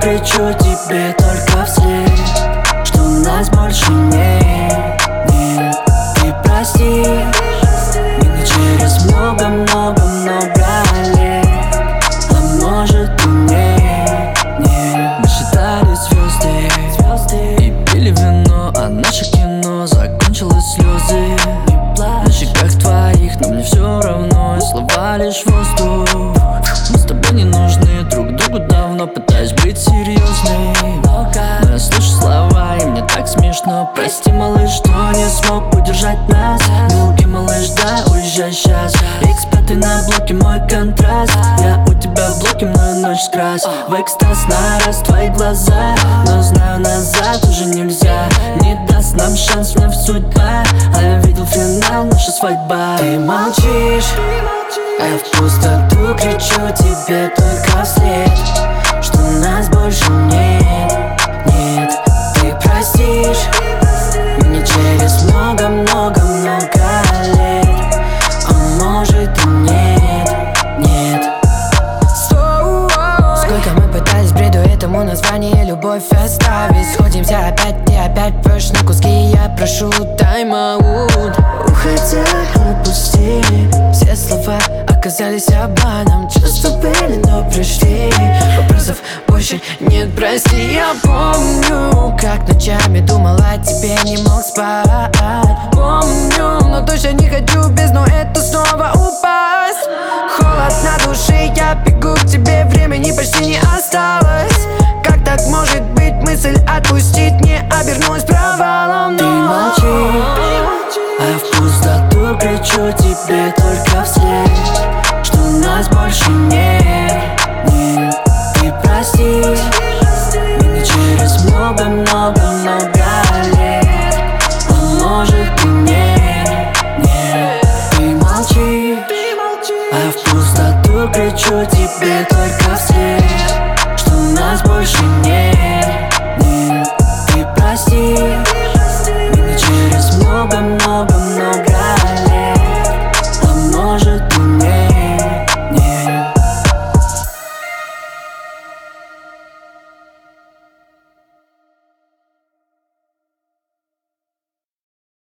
кричу тебе только вслед, что нас больше нет. Ты прости меня через много-много-много лет, а может и нет. Мы считали звезды и пили вино, а наше кино закончилось слезы на щеках твоих, но мне все равно, и слова лишь воздух. Мы с тобой не нужны друг другу давно, пытаюсь быть серьезной, но я слышу слова, и мне так смешно. Прости, малыш, что не смог удержать нас. Долгий малыш, да, уезжай сейчас. X5 на блоке, мой контраст. Я у тебя в блоке, мою ночь скрась. В экстаз на раз твои глаза, но знаю, назад уже нельзя. Не даст нам шанс вновь судьба, а я видел финал, наша свадьба. Ты молчишь, а я в пустоту кричу тебе только вслед, что нас больше нет. Ты простишь меня через много-много-много лет, а может и нет. Сколько мы пытались бреду этому название любовь оставить. Сходимся опять и опять пьешь на куски, я прошу тайм-аут. Уходя, отпусти. Все слова оказались обманом, чувства были, но пришли. Вопросов больше нет, прости. Я помню, как ночами думал о тебе, не мог спать. Помню, но точно не хочу в бездну эту снова упасть. Холод на душе, я бегу к тебе, времени почти не осталось. Как так может быть, мысль отпустить не обернулась провалом? Ты молчи, а я в пустоту кричу тебе только вслед, что нас больше нет. Ты прости меня через много-много-много лет, а может и нет. Ты молчи, а я в пустоту кричу тебе только вслед, что нас больше нет. Ты прости меня через много-много-много